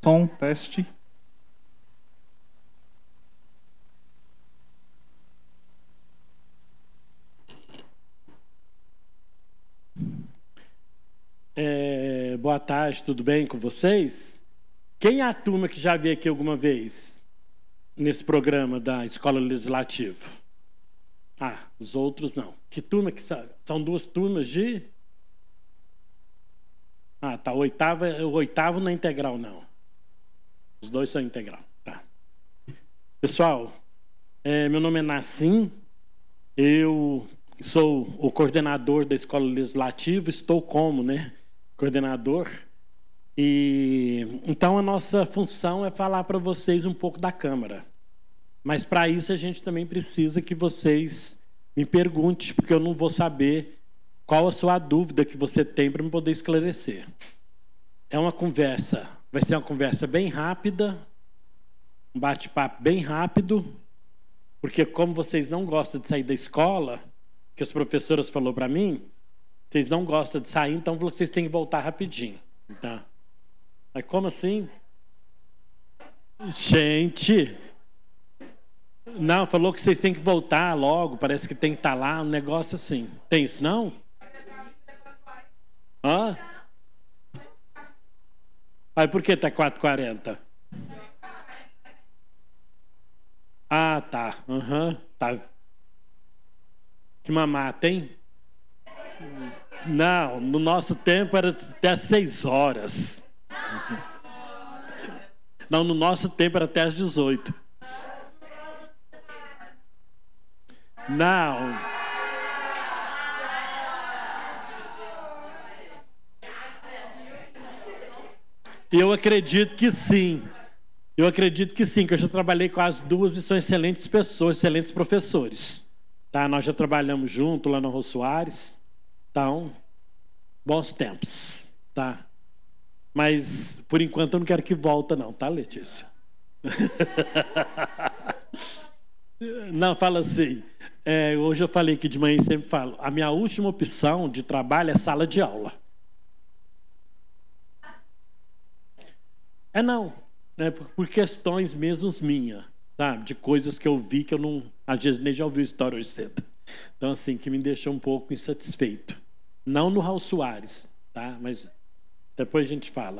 Som, teste. Boa tarde, tudo bem com vocês? Quem é a turma que já veio aqui alguma vez nesse programa da Escola Legislativa? Os outros não. Que turma que são? São duas turmas de... tá. O oitavo não é integral, não. Os dois são integral. Tá. Pessoal, meu nome é Nassim. Eu sou o coordenador da Escola Legislativa. Estou como, coordenador. Então, a nossa função é falar para vocês um pouco da Câmara. Mas, para isso, a gente também precisa que vocês me perguntem, porque eu não vou saber qual a sua dúvida que você tem para me poder esclarecer. Vai ser uma conversa bem rápida, um bate-papo bem rápido, porque como vocês não gostam de sair da escola, que as professoras falaram para mim, vocês não gostam de sair, então vocês têm que voltar rapidinho. Tá? Mas como assim? Gente... Não, falou que vocês têm que voltar logo, parece que tem que estar lá, um negócio assim. Tem isso, não? Aí por que está 4h40? Tá. Tá. Que mamata, hein? Não, no nosso tempo era até às 6h. Não, no nosso tempo era até às 18h. Não. Eu acredito que sim. Que eu já trabalhei com as duas e são excelentes pessoas, excelentes professores. Tá? Nós já trabalhamos junto lá no Rô Soares. Então, bons tempos. Tá? Mas, por enquanto, eu não quero que volta não, tá, Letícia? Não, fala assim. Hoje eu falei que de manhã sempre falo. A minha última opção de trabalho é sala de aula. Não. Por questões mesmo minhas, sabe? De coisas que eu vi que eu não... Às vezes nem já ouvi história hoje cedo. Então, assim, que me deixou um pouco insatisfeito. Não no Raul Soares, tá? Mas depois a gente fala.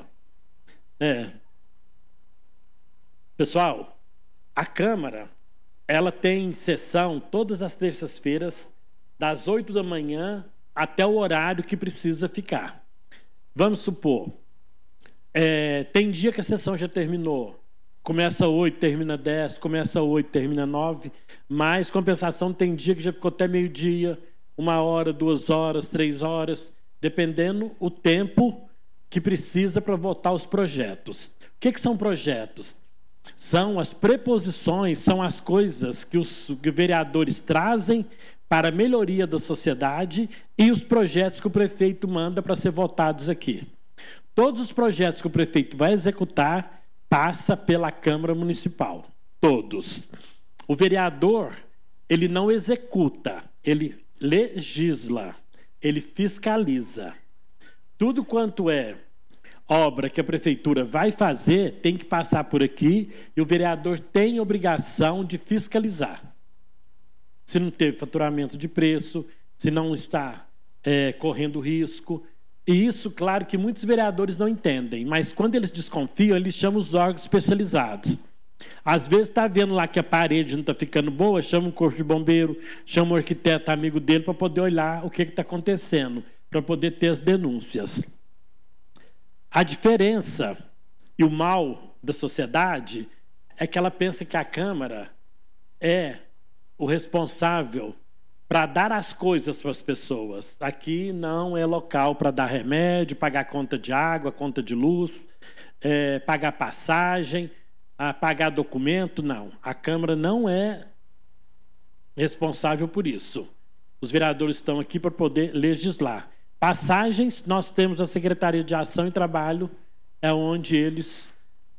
Pessoal, a Câmara... ela tem sessão todas as terças-feiras, das 8 da manhã até o horário que precisa ficar. Vamos supor, tem dia que a sessão já terminou. Começa 8, termina 10, começa 8, termina 9, mas compensação tem dia que já ficou até meio-dia, 1h, 2h, 3h, dependendo o tempo que precisa para votar os projetos. O que são projetos? São as preposições, são as coisas que os vereadores trazem para a melhoria da sociedade e os projetos que o prefeito manda para ser votados aqui. Todos os projetos que o prefeito vai executar passa pela Câmara Municipal. Todos. O vereador, ele não executa, ele legisla, ele fiscaliza. Tudo quanto é obra que a prefeitura vai fazer tem que passar por aqui e o vereador tem obrigação de fiscalizar. Se não teve faturamento de preço, se não está correndo risco. E isso, claro, que muitos vereadores não entendem, mas quando eles desconfiam, eles chamam os órgãos especializados. Às vezes está vendo lá que a parede não está ficando boa, chama um corpo de bombeiro, chama um arquiteto amigo dele para poder olhar o que está acontecendo, para poder ter as denúncias. A diferença e o mal da sociedade é que ela pensa que a Câmara é o responsável para dar as coisas para as pessoas. Aqui não é local para dar remédio, pagar conta de água, conta de luz, pagar passagem, pagar documento, não. A Câmara não é responsável por isso. Os vereadores estão aqui para poder legislar. Passagens, nós temos a Secretaria de Ação e Trabalho, é onde eles,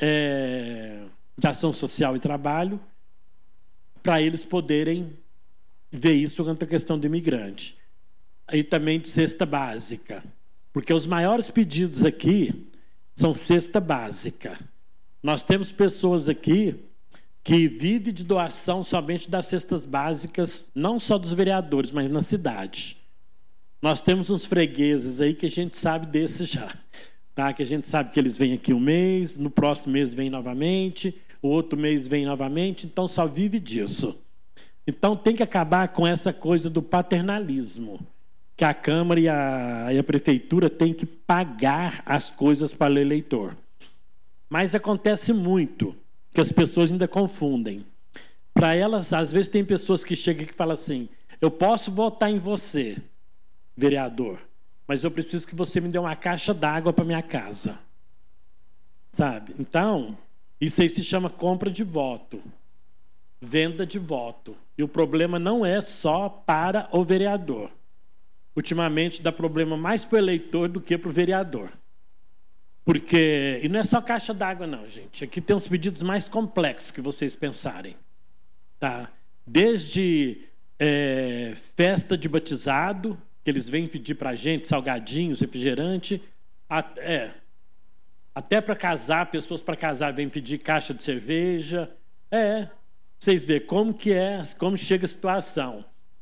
de Ação Social e Trabalho, para eles poderem ver isso quanto à questão do imigrante. Aí também de cesta básica, porque os maiores pedidos aqui são cesta básica. Nós temos pessoas aqui que vivem de doação somente das cestas básicas, não só dos vereadores, mas na cidade. Nós temos uns fregueses aí que a gente sabe desses já. Tá? Que a gente sabe que eles vêm aqui um mês, no próximo mês vêm novamente, o outro mês vem novamente, então só vive disso. Então tem que acabar com essa coisa do paternalismo, que a Câmara e a Prefeitura têm que pagar as coisas para o eleitor. Mas acontece muito que as pessoas ainda confundem. Para elas, às vezes tem pessoas que chegam e falam assim, eu posso votar em você, vereador, mas eu preciso que você me dê uma caixa d'água para minha casa. Sabe? Então, isso aí se chama compra de voto, venda de voto. E o problema não é só para o vereador. Ultimamente dá problema mais para o eleitor do que para o vereador. Porque, e não é só caixa d'água não, gente. Aqui tem uns pedidos mais complexos que vocês pensarem. Tá? Desde festa de batizado, que eles vêm pedir para a gente, salgadinhos, refrigerante, até para casar, pessoas para casar vêm pedir caixa de cerveja. Vocês veem como que como chega a situação.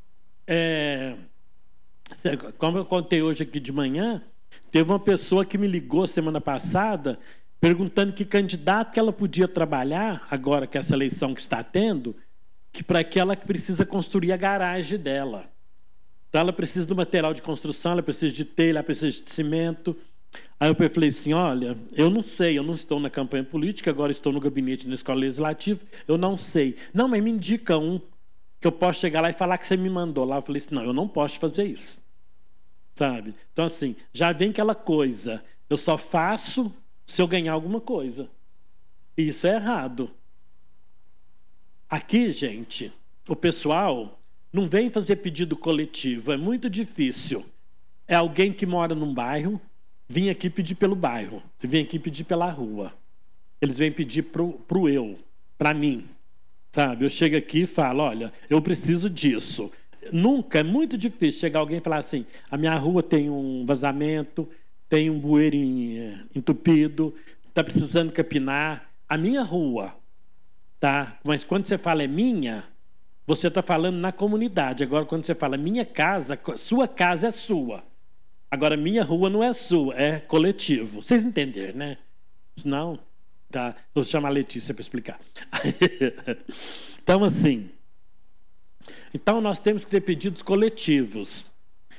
Como eu contei hoje aqui de manhã, teve uma pessoa que me ligou semana passada perguntando que candidato que ela podia trabalhar, agora que essa eleição que está tendo, que para que ela precisa construir a garagem dela. Então ela precisa do material de construção, ela precisa de telha, ela precisa de cimento. Aí eu falei assim, olha, eu não sei, eu não estou na campanha política, agora estou no gabinete na escola legislativa, eu não sei. Não, mas me indica um que eu posso chegar lá e falar que você me mandou lá. Eu falei assim, não, eu não posso fazer isso. Sabe? Então, assim, já vem aquela coisa, eu só faço se eu ganhar alguma coisa. E isso é errado. Aqui, gente, o pessoal não vem fazer pedido coletivo, é muito difícil. É alguém que mora num bairro, vem aqui pedir pelo bairro, vem aqui pedir pela rua. Eles vêm pedir pro eu, para mim. Sabe? Eu chego aqui e falo, olha, eu preciso disso. Nunca, é muito difícil chegar alguém e falar assim, a minha rua tem um vazamento, tem um bueiro entupido, está precisando capinar. A minha rua, tá? Mas quando você fala é minha, você está falando na comunidade. Agora, quando você fala minha casa, sua casa é sua. Agora, minha rua não é sua, é coletivo. Vocês entenderam, né? Senão, tá? Vou chamar a Letícia para explicar. Então, assim... Então, nós temos que ter pedidos coletivos.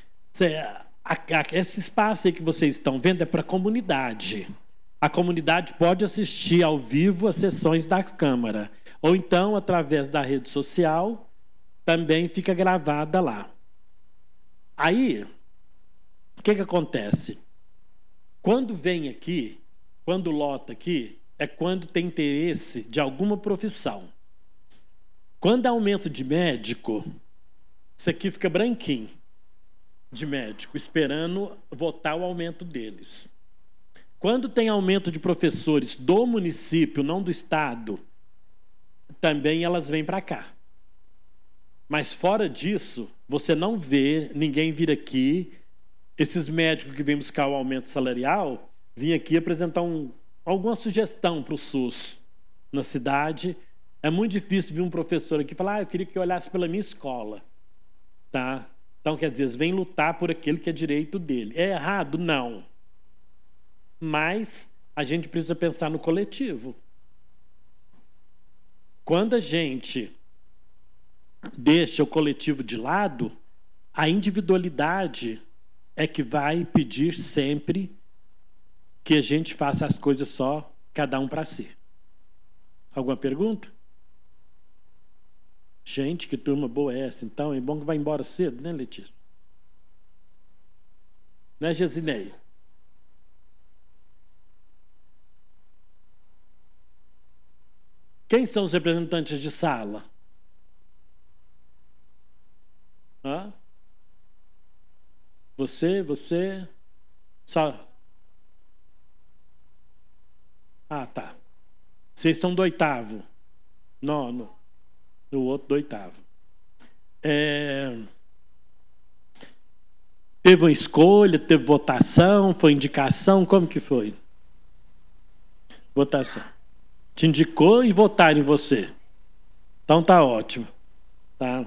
Esse espaço aí que vocês estão vendo é para a comunidade. A comunidade pode assistir ao vivo às sessões da Câmara. Ou então, através da rede social, também fica gravada lá. Aí, o que acontece? Quando vem aqui, quando lota aqui, é quando tem interesse de alguma profissão. Quando há aumento de médico, isso aqui fica branquinho de médico, esperando votar o aumento deles. Quando tem aumento de professores do município, não do estado, também elas vêm para cá. Mas fora disso, você não vê ninguém vir aqui, esses médicos que vêm buscar o aumento salarial, vir aqui apresentar alguma sugestão para o SUS na cidade. É muito difícil vir um professor aqui e falar, eu queria que eu olhasse pela minha escola. Tá? Então, quer dizer, eles vêm lutar por aquilo que é direito dele. É errado? Não. Mas a gente precisa pensar no coletivo. Quando a gente deixa o coletivo de lado, a individualidade é que vai pedir sempre que a gente faça as coisas só, cada um para si. Alguma pergunta? Gente, que turma boa é essa? Então, é bom que vai embora cedo, né, Letícia? Né, Gesineia? Quem são os representantes de sala? Hã? Você... Só... Ah, tá. Vocês são do 8º. Nono. No outro do 8º. Teve uma escolha, teve votação, foi indicação, como que foi? Votação. te indicou e votaram em você. Então tá ótimo. Tá?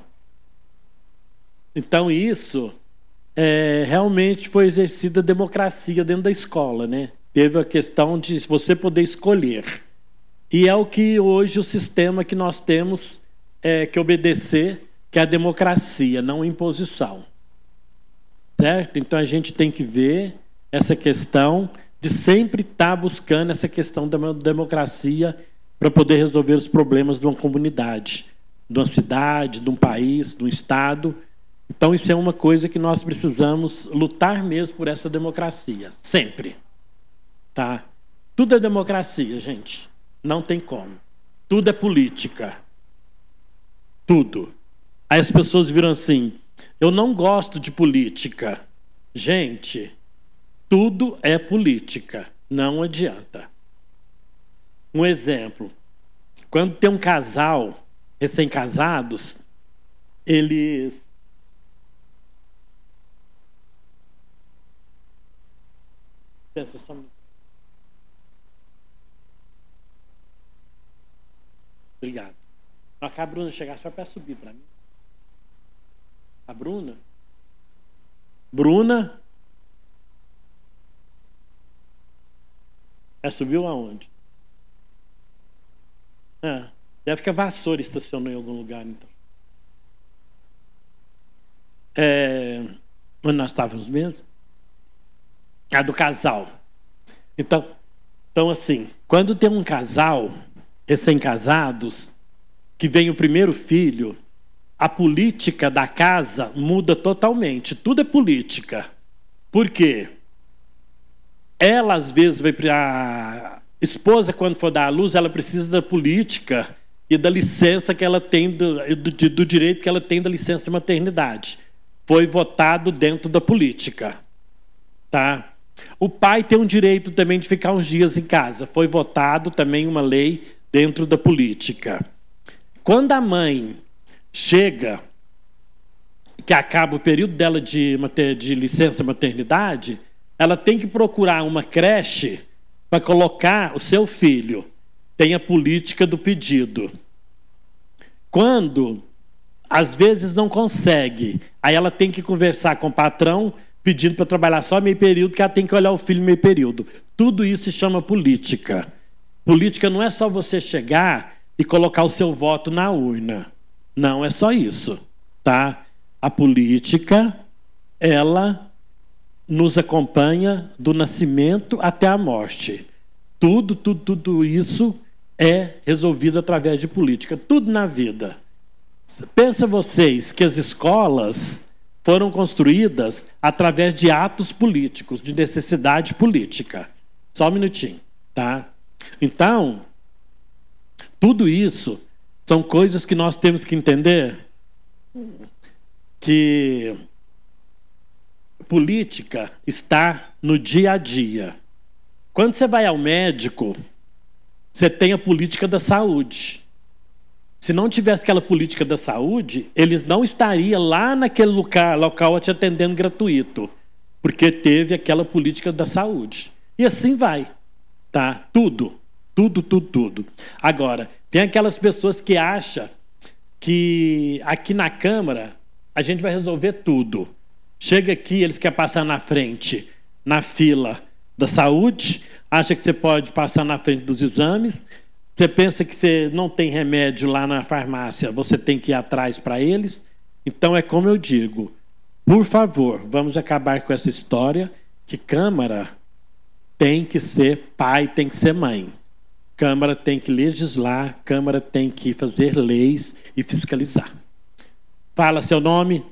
Então isso realmente foi exercida a democracia dentro da escola, né? Teve a questão de você poder escolher. E é o que hoje o sistema que nós temos que obedecer, que é a democracia, não a imposição. Certo? Então a gente tem que ver essa questão de sempre estar buscando essa questão da democracia para poder resolver os problemas de uma comunidade, de uma cidade, de um país, de um estado. Então isso é uma coisa que nós precisamos lutar mesmo por essa democracia, sempre. Tá? Tudo é democracia, gente. Não tem como. Tudo é política. Tudo. Aí as pessoas viram assim, eu não gosto de política. Gente, tudo é política. Não adianta. Um exemplo. Quando tem um casal, recém-casados, eles... Pensa só um minuto. Obrigado. Na hora que a Bruna chegar, você vai para subir para mim. A Bruna? Bruna? Ela subiu aonde? Deve que a vassoura estacionou em algum lugar, então. Onde nós estávamos mesmo? A do casal. Então, assim, quando tem um casal, recém-casados, que vem o primeiro filho, a política da casa muda totalmente. Tudo é política. Por quê? Ela, às vezes, a esposa, quando for dar à luz, ela precisa da política e da licença que ela tem, do direito que ela tem da licença de maternidade. Foi votado dentro da política. Tá? O pai tem um direito também de ficar uns dias em casa. Foi votado também uma lei dentro da política. Quando a mãe chega, que acaba o período dela de licença maternidade, ela tem que procurar uma creche para colocar o seu filho. Tem a política do pedido. Quando, às vezes, não consegue, aí ela tem que conversar com o patrão, pedindo para trabalhar só meio período, que ela tem que olhar o filho meio período. Tudo isso se chama política. Política não é só você chegar e colocar o seu voto na urna. Não é só isso. Tá? A política, ela nos acompanha do nascimento até a morte. Tudo isso é resolvido através de política. Tudo na vida. Pensa vocês que as escolas foram construídas através de atos políticos, de necessidade política. Só um minutinho, tá? Então, tudo isso são coisas que nós temos que entender que política está no dia a dia. Quando você vai ao médico, você tem a política da saúde. Se não tivesse aquela política da saúde, eles não estariam lá naquele local te atendendo gratuito, porque teve aquela política da saúde. E assim vai, tá? Tudo. Agora, tem aquelas pessoas que acham que aqui na Câmara a gente vai resolver tudo. Chega aqui, eles querem passar na frente, na fila da saúde, acha que você pode passar na frente dos exames. Você pensa que você não tem remédio lá na farmácia, você tem que ir atrás para eles. Então é como eu digo, por favor, vamos acabar com essa história que Câmara tem que ser pai, tem que ser mãe. Câmara tem que legislar, Câmara tem que fazer leis e fiscalizar. Fala seu nome.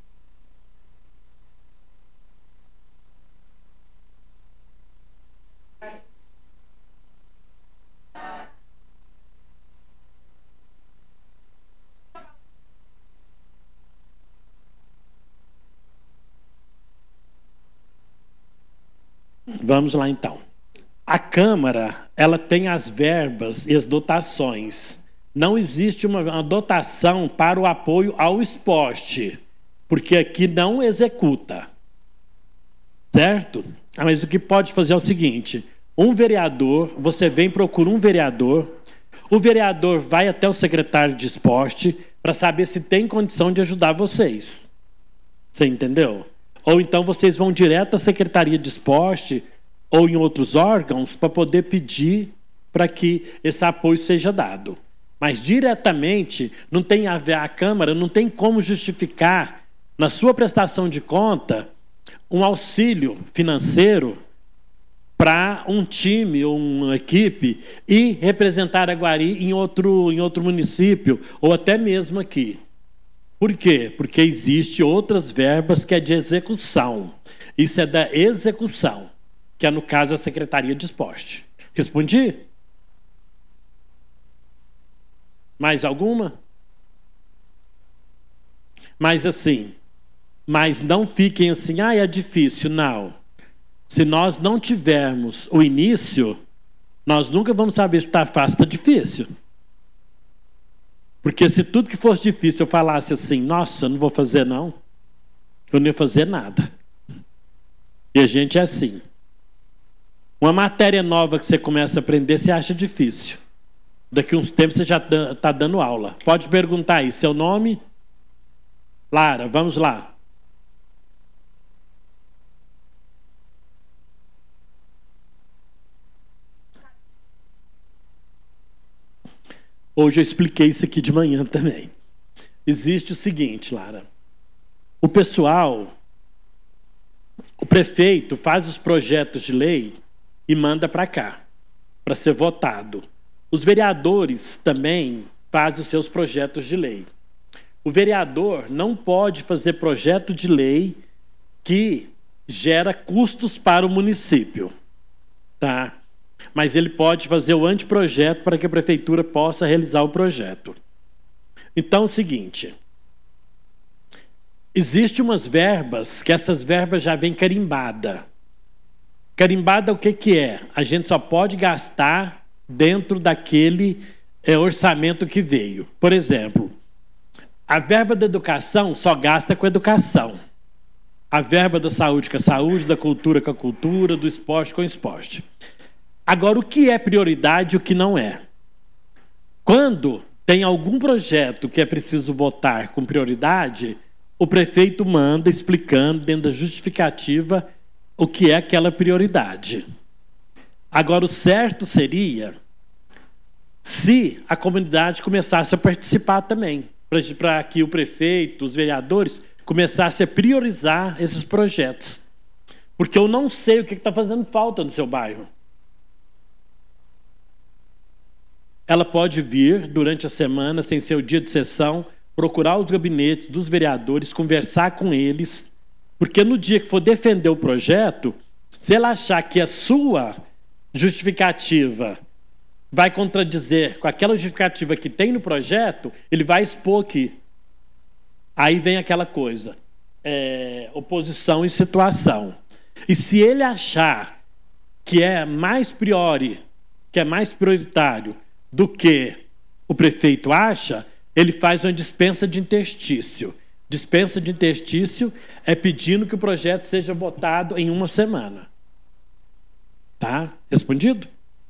Vamos lá então. A Câmara, ela tem as verbas e as dotações. Não existe uma dotação para o apoio ao esporte, porque aqui não executa. Certo? Mas o que pode fazer é o seguinte, um vereador, você vem, procura um vereador, O vereador vai até o secretário de esporte para saber se tem condição de ajudar vocês. Você entendeu? Ou então vocês vão direto à Secretaria de Esporte ou em outros órgãos para poder pedir para que esse apoio seja dado. Mas diretamente, não tem a ver, a Câmara não tem como justificar, na sua prestação de conta, um auxílio financeiro para um time ou uma equipe e representar Aguari em outro município, ou até mesmo aqui. Por quê? Porque existe outras verbas que é de execução. Isso é da execução, que é, no caso, a Secretaria de Esporte. Respondi? Mais alguma? Mas assim, mas não fiquem assim, é difícil. Não. Se nós não tivermos o início, nós nunca vamos saber se está fácil ou está difícil. Porque se tudo que fosse difícil eu falasse assim, nossa, eu não vou fazer não, eu não ia fazer nada. E a gente é assim. Uma matéria nova que você começa a aprender, você acha difícil. Daqui a uns tempos você já está dando aula. Pode perguntar aí, seu nome? Lara, vamos lá. Hoje eu expliquei isso aqui de manhã também. Existe o seguinte, Lara. O pessoal, o prefeito faz os projetos de lei e manda para cá, para ser votado. Os vereadores também fazem os seus projetos de lei. O vereador não pode fazer projeto de lei que gera custos para o município, tá? Mas ele pode fazer o anteprojeto para que a prefeitura possa realizar o projeto. Então é o seguinte, existem umas verbas, que essas verbas já vêm carimbada. Carimbada o que é? A gente só pode gastar dentro daquele orçamento que veio. Por exemplo, a verba da educação só gasta com educação. A verba da saúde com a saúde, da cultura com a cultura, do esporte com o esporte. Agora, o que é prioridade e o que não é? Quando tem algum projeto que é preciso votar com prioridade, o prefeito manda explicando, dentro da justificativa, o que é aquela prioridade. Agora, o certo seria se a comunidade começasse a participar também, para que o prefeito, os vereadores, começassem a priorizar esses projetos. Porque eu não sei o que está fazendo falta no seu bairro. Ela pode vir durante a semana, sem ser o dia de sessão, procurar os gabinetes dos vereadores, conversar com eles, porque no dia que for defender o projeto, se ela achar que a sua justificativa vai contradizer com aquela justificativa que tem no projeto, ele vai expor aqui. Aí vem aquela coisa, oposição e situação. E se ele achar que é mais prioritário do que o prefeito acha, ele faz uma dispensa de interstício. Dispensa de interstício é pedindo que o projeto seja votado em uma semana. Tá? Respondido?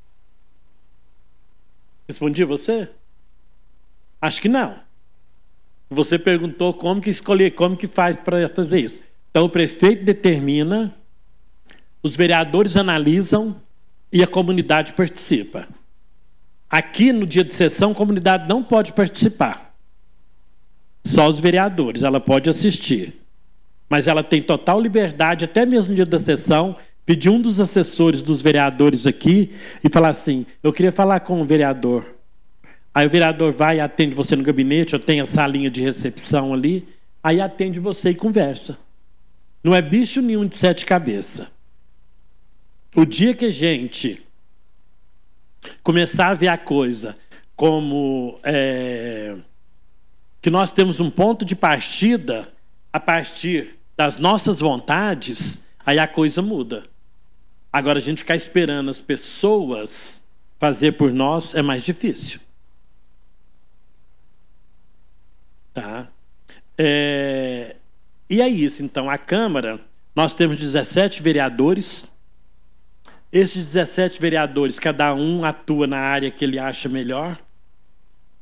Respondi você? Acho que não. Você perguntou como que escolher, como que faz para fazer isso. Então o prefeito determina, os vereadores analisam e a comunidade participa. Aqui, no dia de sessão, a comunidade não pode participar. Só os vereadores, ela pode assistir. Mas ela tem total liberdade, até mesmo no dia da sessão, pedir um dos assessores dos vereadores aqui e falar assim, eu queria falar com o vereador. Aí o vereador vai e atende você no gabinete, eu tenho a salinha de recepção ali, aí atende você e conversa. Não é bicho nenhum de 7 cabeças. O dia que a gente começar a ver a coisa como que nós temos um ponto de partida a partir das nossas vontades, aí a coisa muda. Agora, a gente ficar esperando as pessoas fazer por nós é mais difícil. Tá? E é isso. Então, a Câmara, nós temos 17 vereadores. Esses 17 vereadores, cada um atua na área que ele acha melhor.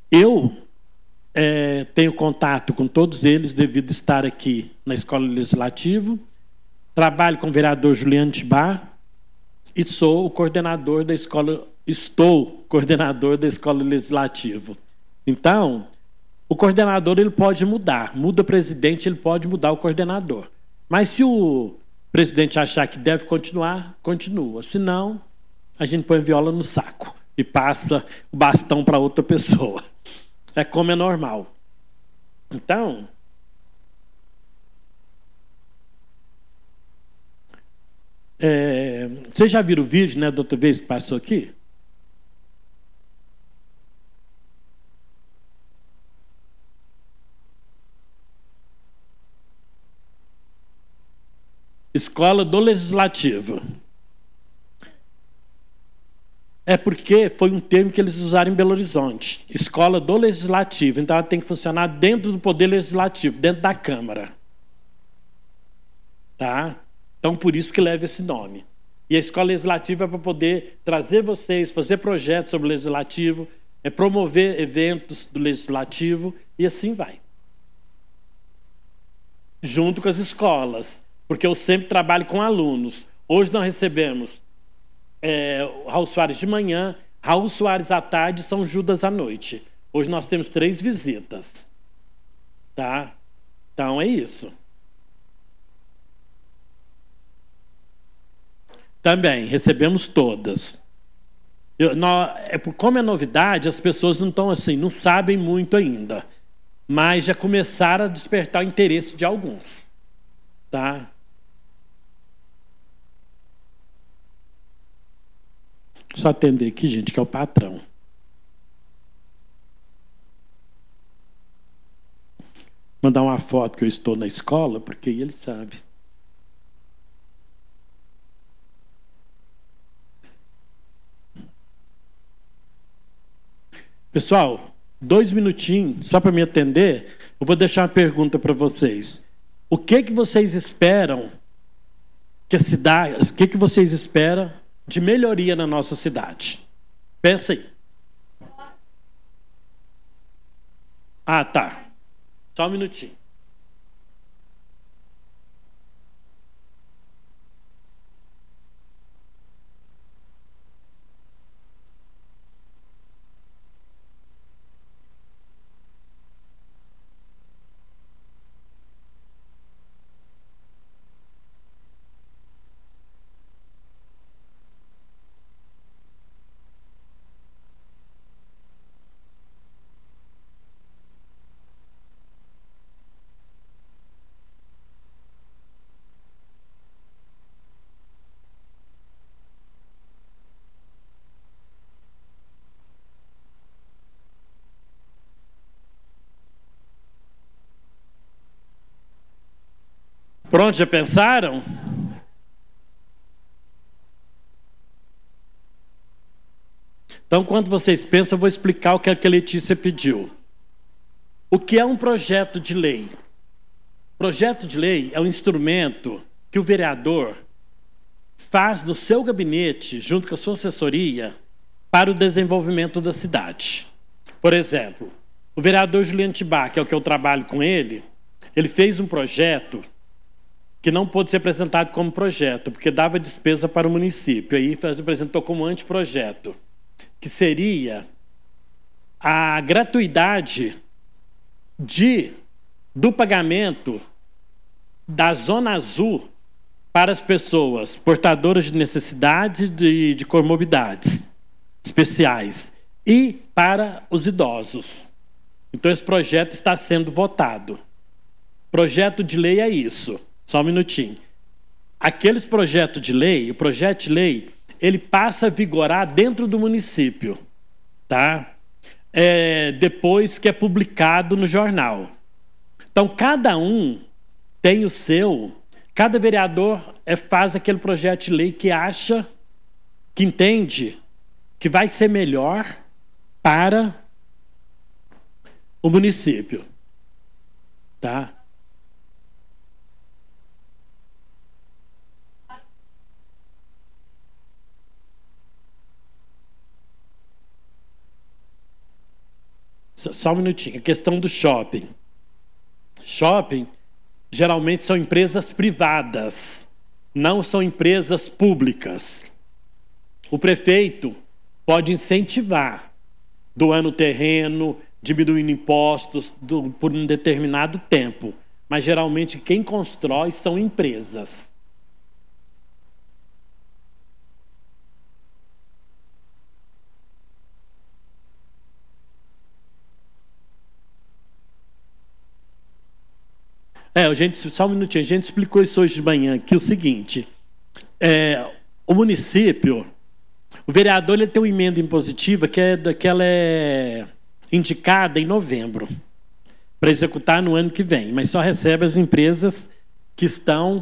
Eu tenho contato com todos eles devido estar aqui na Escola Legislativa, trabalho com o vereador Juliano Tibá e sou o coordenador da escola, estou coordenador da Escola Legislativa. Então, o coordenador ele pode mudar, muda o presidente, ele pode mudar o coordenador. Mas se o presidente achar que deve continuar, continua. Se não, a gente põe a viola no saco e passa o bastão para outra pessoa. É como é normal. Então, vocês já viram o vídeo, né, da outra vez que passou aqui? Escola do Legislativo. É porque foi um termo que eles usaram em Belo Horizonte. Escola do Legislativo. Então, ela tem que funcionar dentro do Poder Legislativo, dentro da Câmara. Tá? Então, por isso que leva esse nome. E a Escola Legislativa é para poder trazer vocês, fazer projetos sobre o Legislativo, promover eventos do Legislativo, e assim vai. Junto com as escolas. Porque eu sempre trabalho com alunos. Hoje nós recebemos Raul Soares de manhã, Raul Soares à tarde e São Judas à noite. Hoje nós temos 3 visitas. Tá? Então é isso. Também, recebemos todas. Como é novidade, as pessoas não estão assim, não sabem muito ainda. Mas já começaram a despertar o interesse de alguns. Tá? Só atender aqui, gente, que é o patrão. Mandar uma foto que eu estou na escola, porque aí ele sabe. Pessoal, 2 minutinhos, só para me atender, eu vou deixar uma pergunta para vocês. O que vocês esperam que a cidade, o que vocês esperam de melhoria na nossa cidade? Pensa aí. Ah, tá. Só um minutinho. Pronto, já pensaram? Então, quando vocês pensam, eu vou explicar o que a Letícia pediu. O que é um projeto de lei? Projeto de lei é um instrumento que o vereador faz no seu gabinete, junto com a sua assessoria, para o desenvolvimento da cidade. Por exemplo, o vereador Juliano Tibá, que é o que eu trabalho com ele fez um projeto que não pôde ser apresentado como projeto, porque dava despesa para o município. Aí apresentou como anteprojeto, que seria a gratuidade do pagamento da Zona Azul para as pessoas portadoras de necessidades de comorbidades especiais e para os idosos. Então, esse projeto está sendo votado. Projeto de lei é isso. Só um minutinho. Aqueles projetos de lei, o projeto de lei, ele passa a vigorar dentro do município, tá? Depois que é publicado no jornal. Então, cada um tem o seu, cada vereador faz aquele projeto de lei que acha, que entende, que vai ser melhor para o município, tá? Só um minutinho. A questão do shopping. Shopping, geralmente, são empresas privadas, não são empresas públicas. O prefeito pode incentivar, doando terreno, diminuindo impostos por um determinado tempo. Mas, geralmente, quem constrói são empresas. Só um minutinho. A gente explicou isso hoje de manhã, que é o seguinte. O município, o vereador ele tem uma emenda impositiva que ela é indicada em novembro, para executar no ano que vem, mas só recebe as empresas que estão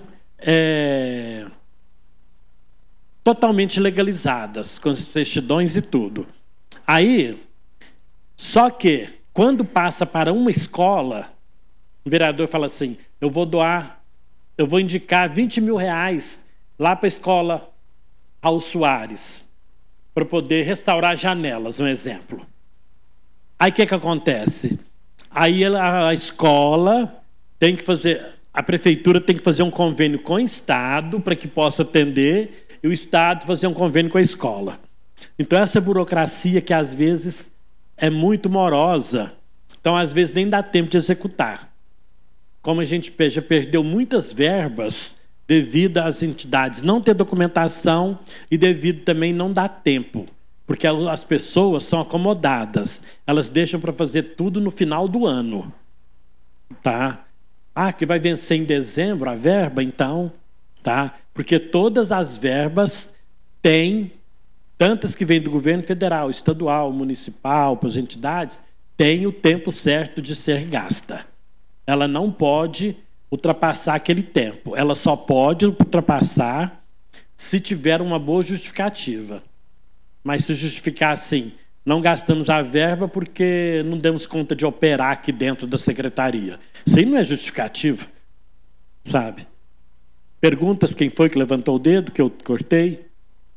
totalmente legalizadas, com as certidões e tudo. Aí, só que, quando passa para uma escola, o vereador fala assim, eu vou indicar 20 mil reais lá para a escola Raul Soares, para poder restaurar janelas, um exemplo. Aí o que acontece? Aí a escola tem que fazer, a prefeitura tem que fazer um convênio com o Estado para que possa atender e o Estado fazer um convênio com a escola. Então essa burocracia que às vezes é muito morosa, então às vezes nem dá tempo de executar. Como a gente já perdeu muitas verbas devido às entidades não ter documentação e devido também não dar tempo. Porque as pessoas são acomodadas. Elas deixam para fazer tudo no final do ano. Tá? Que vai vencer em dezembro a verba, então. Tá? Porque todas as verbas têm, tantas que vêm do governo federal, estadual, municipal, para as entidades, têm o tempo certo de ser gasta. Ela não pode ultrapassar aquele tempo. Ela só pode ultrapassar se tiver uma boa justificativa. Mas se justificar assim, não gastamos a verba porque não demos conta de operar aqui dentro da secretaria. Isso aí não é justificativa, sabe? Perguntas, quem foi que levantou o dedo, que eu cortei?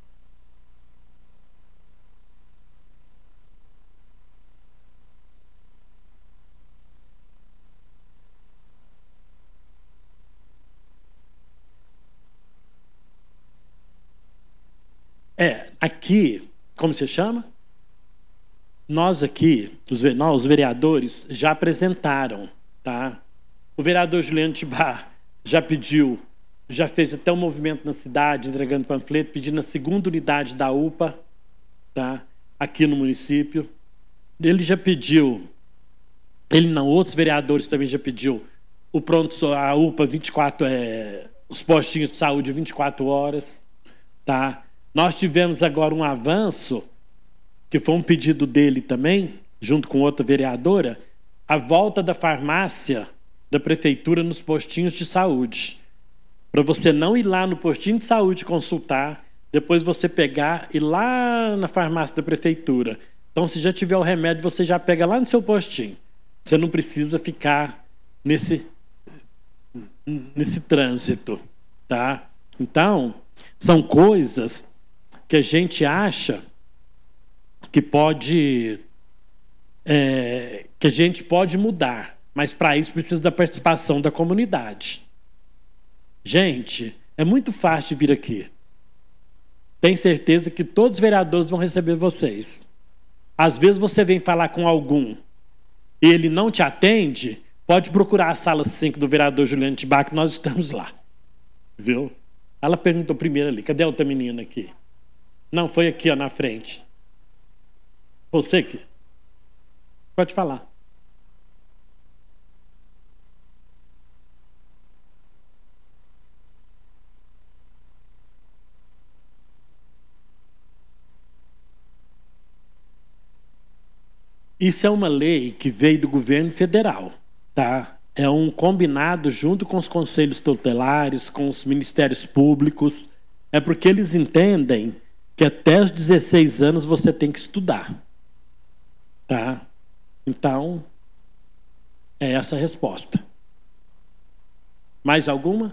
Aqui, como se chama? Nós aqui, os vereadores, já apresentaram, tá? O vereador Juliano Tibá já pediu, já fez até um movimento na cidade, entregando panfleto, pedindo a segunda unidade da UPA, tá? Aqui no município. Ele já pediu, outros vereadores também já pediu a UPA 24, os postinhos de saúde 24 horas, tá? Nós tivemos agora um avanço, que foi um pedido dele também, junto com outra vereadora, a volta da farmácia da prefeitura nos postinhos de saúde. Para você não ir lá no postinho de saúde consultar, depois você pegar e ir lá na farmácia da prefeitura. Então, se já tiver o remédio, você já pega lá no seu postinho. Você não precisa ficar nesse trânsito, tá? Então, são coisas que a gente acha que que a gente pode mudar, mas para isso precisa da participação da comunidade. Gente, é muito fácil de vir aqui. Tenho certeza que todos os vereadores vão receber vocês. Às vezes você vem falar com algum e ele não te atende, pode procurar a sala 5 do vereador Juliano Tibá, que nós estamos lá. Viu? Ela perguntou primeiro ali, cadê a outra menina aqui? Não, foi aqui, ó, na frente. Você que... Pode falar. Isso é uma lei que veio do governo federal, tá? É um combinado junto com os conselhos tutelares, com os ministérios públicos. É porque eles entendem que até os 16 anos você tem que estudar, tá? Então, é essa a resposta. Mais alguma?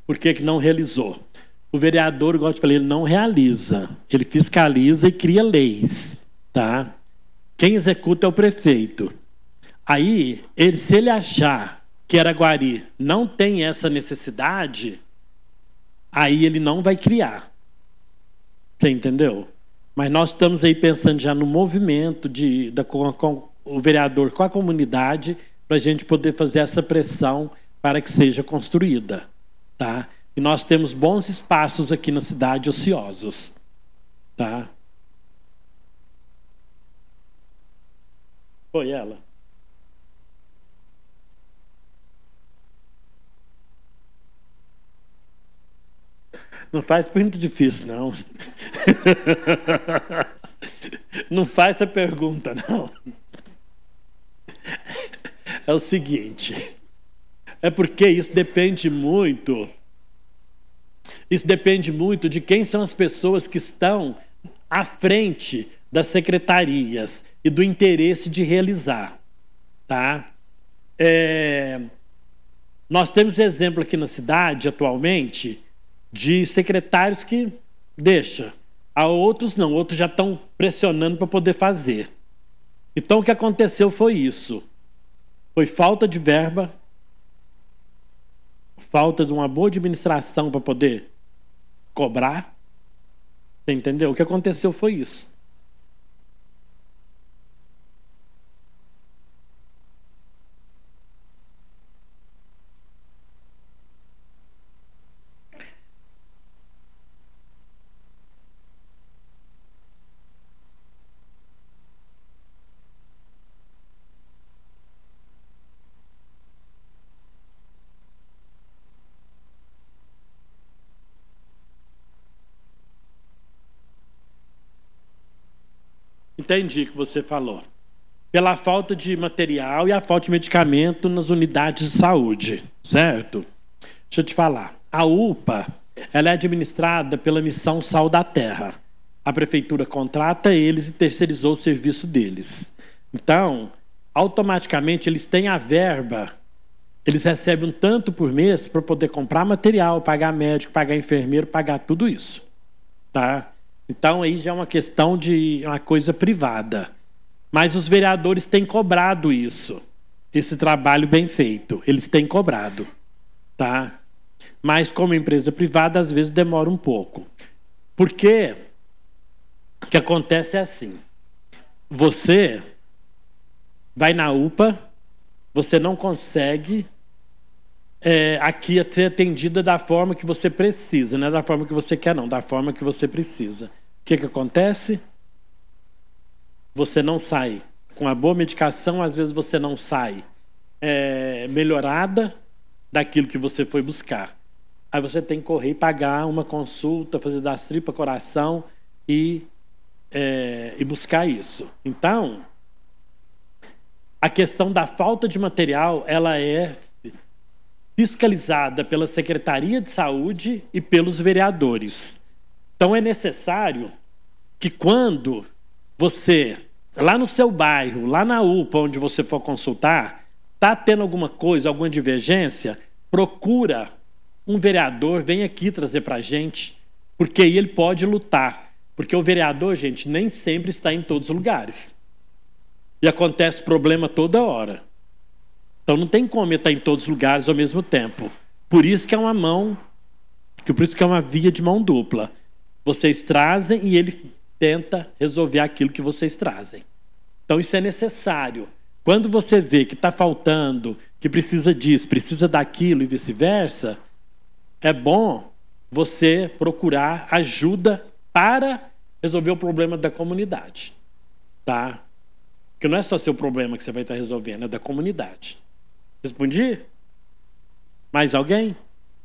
Por que não realizou? O vereador, igual eu te falei, ele não realiza. Ele fiscaliza e cria leis. Tá? Quem executa é o prefeito. Aí, se ele achar que Araguari não tem essa necessidade, aí ele não vai criar. Você entendeu? Mas nós estamos aí pensando já no movimento com o vereador com a comunidade para a gente poder fazer essa pressão para que seja construída. Tá? E nós temos bons espaços aqui na cidade ociosos. Tá? Foi ela. Não faz muito difícil, não. Não faz essa pergunta, não. É o seguinte. É porque isso depende muito de quem são as pessoas que estão à frente das secretarias e do interesse de realizar. Tá? Nós temos exemplo aqui na cidade, atualmente, de secretários que deixa. A outros não, outros já estão pressionando para poder fazer. Então o que aconteceu foi isso. Foi falta de verba, falta de uma boa administração para poder cobrar. Você entendeu? O que aconteceu foi isso. Entendi o que você falou. Pela falta de material e a falta de medicamento nas unidades de saúde, certo? Deixa eu te falar. A UPA, ela é administrada pela Missão Sal da Terra. A prefeitura contrata eles e terceirizou o serviço deles. Então, automaticamente, eles têm a verba, eles recebem um tanto por mês para poder comprar material, pagar médico, pagar enfermeiro, pagar tudo isso. Tá? Então, aí já é uma questão de uma coisa privada. Mas os vereadores têm cobrado isso. Esse trabalho bem feito. Eles têm cobrado. Tá? Mas, como empresa privada, às vezes demora um pouco. Porque o que acontece é assim. Você vai na UPA, você não consegue aqui ser atendida da forma que você precisa. Não é da forma que você quer, não. Da forma que você precisa. O que acontece? Você não sai com a boa medicação, às vezes você não sai melhorada daquilo que você foi buscar. Aí você tem que correr e pagar uma consulta, fazer das tripas coração e buscar isso. Então, a questão da falta de material, ela é fiscalizada pela Secretaria de Saúde e pelos vereadores. Então é necessário que quando você, lá no seu bairro, lá na UPA, onde você for consultar, está tendo alguma coisa, alguma divergência, procura um vereador, vem aqui trazer para a gente, porque aí ele pode lutar. Porque o vereador, gente, nem sempre está em todos os lugares. E acontece problema toda hora. Então não tem como ele estar em todos os lugares ao mesmo tempo. Por isso que é uma por isso que é uma via de mão dupla. Vocês trazem e ele tenta resolver aquilo que vocês trazem. Então isso é necessário. Quando você vê que está faltando, que precisa disso, precisa daquilo e vice-versa, é bom você procurar ajuda para resolver o problema da comunidade. Tá? Porque não é só seu problema que você vai estar resolvendo, é da comunidade. Respondi? Mais alguém?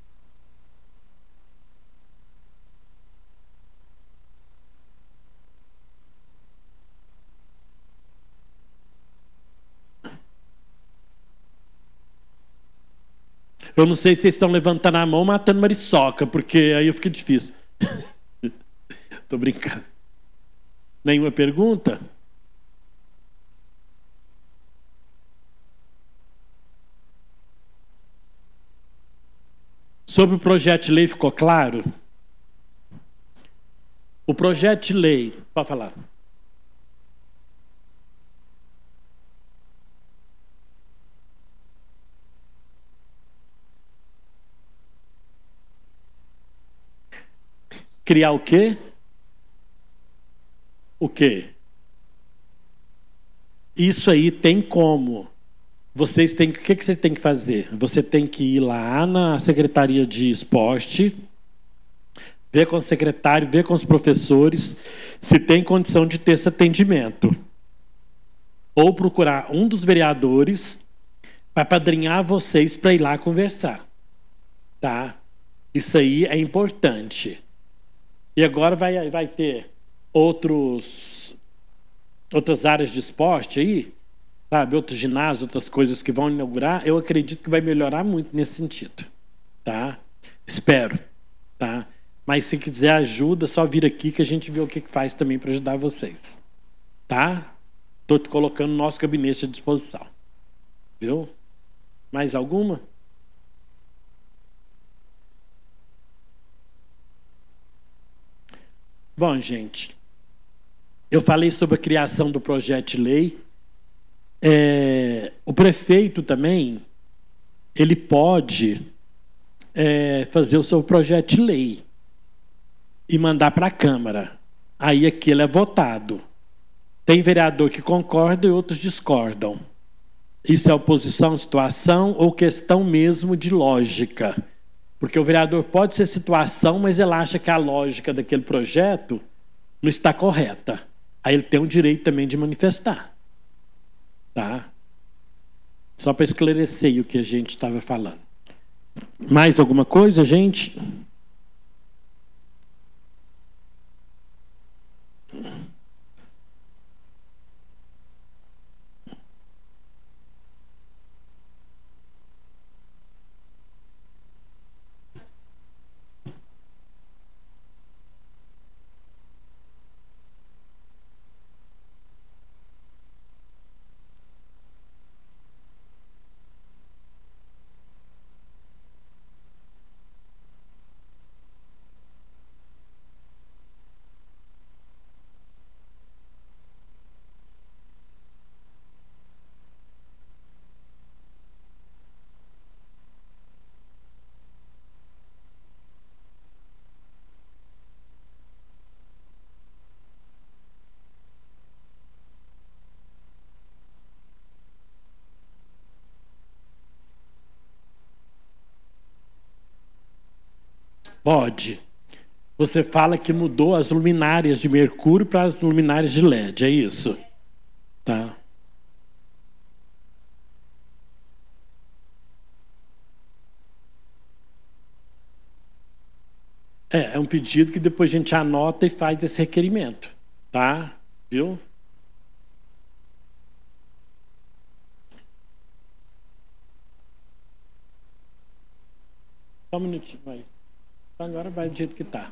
Eu não sei se vocês estão levantando a mão matando mariçoca, porque aí fica difícil. Tô brincando. Nenhuma pergunta? Sobre o projeto de lei ficou claro? O projeto de lei, pode falar. Criar o quê? O quê? Isso aí tem como. Vocês têm, o que vocês têm que fazer? Você tem que ir lá na Secretaria de Esporte, ver com o secretário, ver com os professores, se tem condição de ter esse atendimento. Ou procurar um dos vereadores para padrinhar vocês para ir lá conversar. Tá? Isso aí é importante. E agora vai ter outras áreas de esporte aí, sabe? Outros ginásios, outras coisas que vão inaugurar. Eu acredito que vai melhorar muito nesse sentido. Tá? Espero. Tá? Mas se quiser ajuda, só vir aqui que a gente vê o que faz também para ajudar vocês. Tá? Estou te colocando no nosso gabinete à disposição. Viu? Mais alguma? Bom, gente, eu falei sobre a criação do projeto de lei. O prefeito também, ele pode fazer o seu projeto de lei e mandar para a Câmara. Aí aquilo é votado. Tem vereador que concorda e outros discordam. Isso é oposição, situação ou questão mesmo de lógica. Porque o vereador pode ser situação, mas ele acha que a lógica daquele projeto não está correta. Aí ele tem o direito também de manifestar. Tá? Só para esclarecer aí o que a gente estava falando. Mais alguma coisa, gente? Pode. Você fala que mudou as luminárias de mercúrio para as luminárias de LED, é isso? Tá. É um pedido que depois a gente anota e faz esse requerimento. Tá? Viu? Só um minutinho, vai. Agora vai do jeito que está.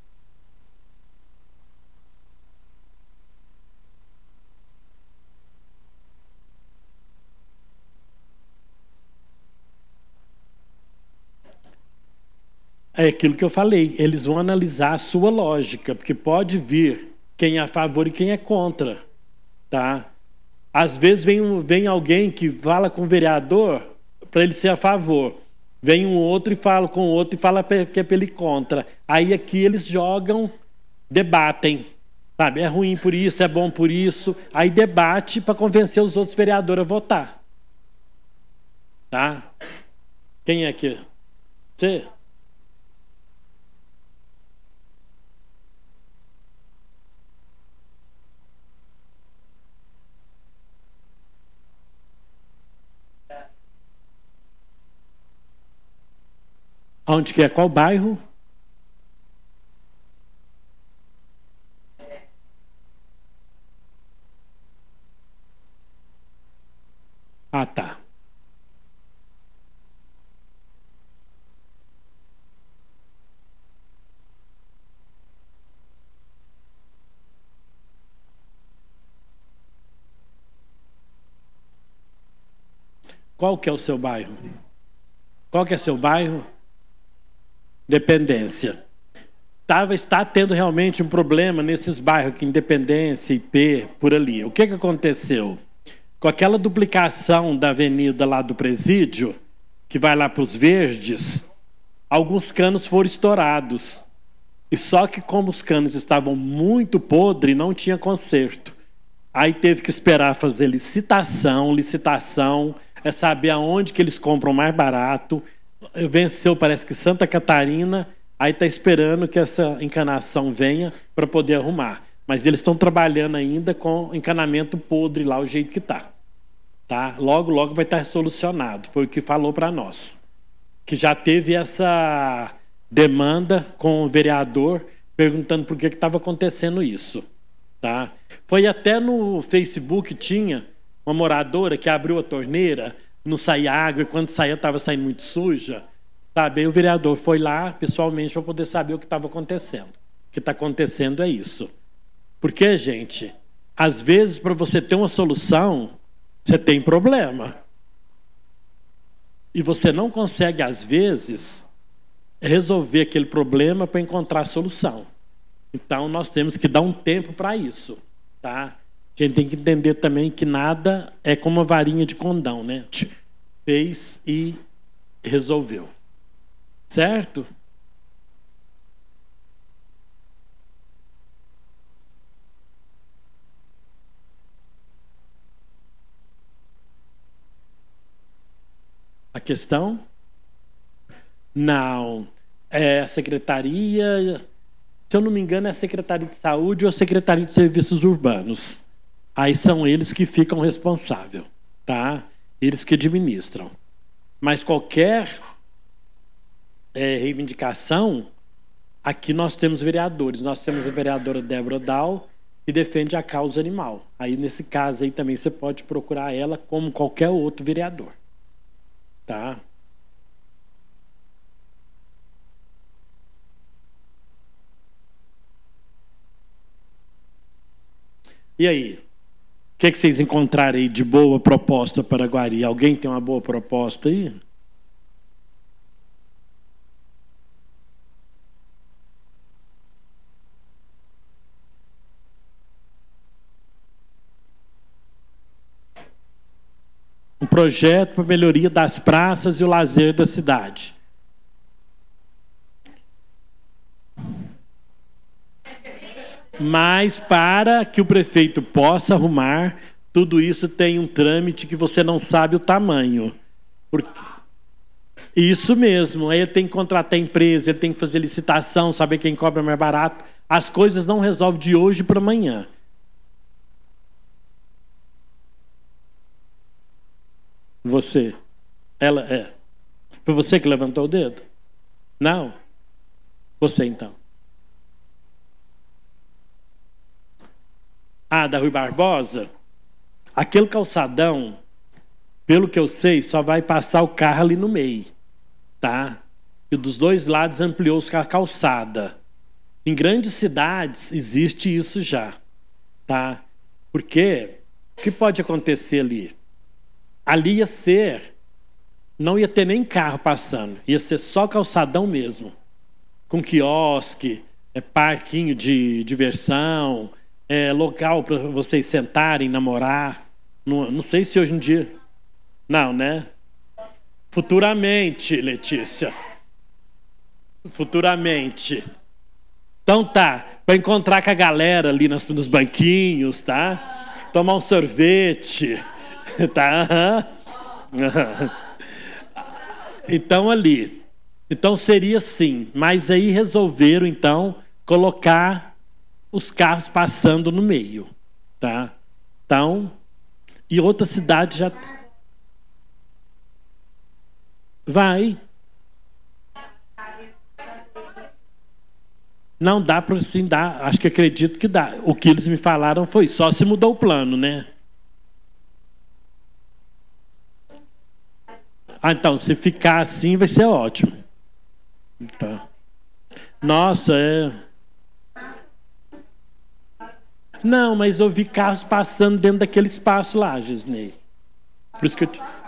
É aquilo que eu falei, eles vão analisar a sua lógica, porque pode vir quem é a favor e quem é contra. Tá? Às vezes vem alguém que fala com o vereador para ele ser a favor. Vem um outro e fala com o outro e fala que é para ele contra. Aí aqui eles jogam, debatem. Sabe? É ruim por isso, é bom por isso. Aí debate para convencer os outros vereadores a votar. Tá? Quem é aqui? Você? Onde que é? Qual bairro? Ah, tá. Qual que é o seu bairro? Qual que é seu bairro? Dependência. Está tendo realmente um problema nesses bairros aqui, Independência, IP, por ali. O que aconteceu? Com aquela duplicação da avenida lá do presídio, que vai lá para os Verdes, alguns canos foram estourados. E só que como os canos estavam muito podres, não tinha conserto. Aí teve que esperar fazer licitação é saber aonde que eles compram mais barato. Venceu, parece que Santa Catarina, aí está esperando que essa encanação venha para poder arrumar. Mas eles estão trabalhando ainda com encanamento podre lá, o jeito que está. Tá? Logo, logo vai estar solucionado. Foi o que falou para nós. Que já teve essa demanda com o vereador perguntando por que estava acontecendo isso. Tá? Foi até no Facebook, tinha uma moradora que abriu a torneira, não saía água, e quando saía estava saindo muito suja. Sabe? Aí o vereador foi lá pessoalmente para poder saber o que estava acontecendo. O que está acontecendo é isso. Porque, gente, às vezes para você ter uma solução, você tem problema. E você não consegue, às vezes, resolver aquele problema para encontrar a solução. Então, nós temos que dar um tempo para isso. Tá? A gente tem que entender também que nada é como uma varinha de condão, né? Fez e resolveu. Certo? A questão? Não. É a secretaria, se eu não me engano, é a Secretaria de Saúde ou a Secretaria de Serviços Urbanos. Aí são eles que ficam responsáveis, tá? Eles que administram. Mas qualquer reivindicação, aqui nós temos vereadores. Nós temos a vereadora Débora Dal, que defende a causa animal. Aí, nesse caso aí, também você pode procurar ela como qualquer outro vereador. Tá? E aí? O que vocês encontraram aí de boa proposta para Guari? Alguém tem uma boa proposta aí? Um projeto para melhoria das praças e o lazer da cidade. Mas para que o prefeito possa arrumar, tudo isso tem um trâmite que você não sabe o tamanho. Isso mesmo, aí ele tem que contratar a empresa, ele tem que fazer licitação, saber quem cobra mais barato. As coisas não resolvem de hoje para amanhã. Você. Ela é. Foi você que levantou o dedo? Não? Você então. Ah, da Rui Barbosa? Aquele calçadão, pelo que eu sei, só vai passar o carro ali no meio. Tá? E dos dois lados ampliou-se a calçada. Em grandes cidades existe isso já. Tá? Porque o que pode acontecer ali? Ali ia ser, não ia ter nem carro passando, ia ser só calçadão mesmo, com quiosque, parquinho de diversão, local para vocês sentarem, namorar. Não sei se hoje em dia... Não, né? Futuramente, Letícia. Futuramente. Então tá, para encontrar com a galera ali nos banquinhos, tá? Tomar um sorvete... Tá? Então ali. Então seria assim. Mas aí resolveram, então, colocar os carros passando no meio. Tá? Então, e outra cidade já... Vai. Não dá para assim dar. Acho que acredito que dá. O que eles me falaram foi só se mudou o plano, né? Ah, então, se ficar assim, vai ser ótimo. Tá. Nossa, Não, mas eu vi carros passando dentro daquele espaço lá, Gisney. Por isso que eu...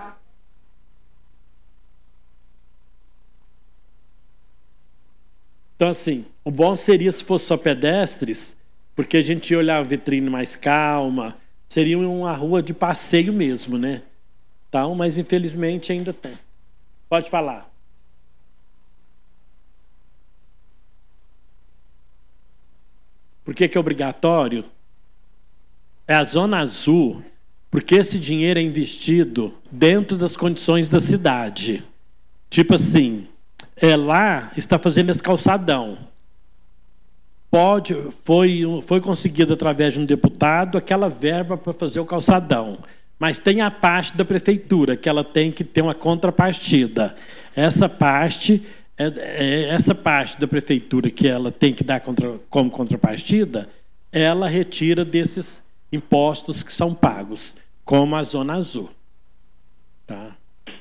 Então, assim, o bom seria se fosse só pedestres, porque a gente ia olhar a vitrine mais calma, seria uma rua de passeio mesmo, né? Então, mas infelizmente ainda tem. Pode falar. Por que é obrigatório? É a zona azul, porque esse dinheiro é investido dentro das condições da cidade. Tipo assim, lá está fazendo esse calçadão. Foi conseguido através de um deputado aquela verba para fazer o calçadão. Mas tem a parte da prefeitura, que ela tem que ter uma contrapartida. Essa parte da prefeitura que ela tem que dar como contrapartida, ela retira desses impostos que são pagos, como a Zona Azul. Tá?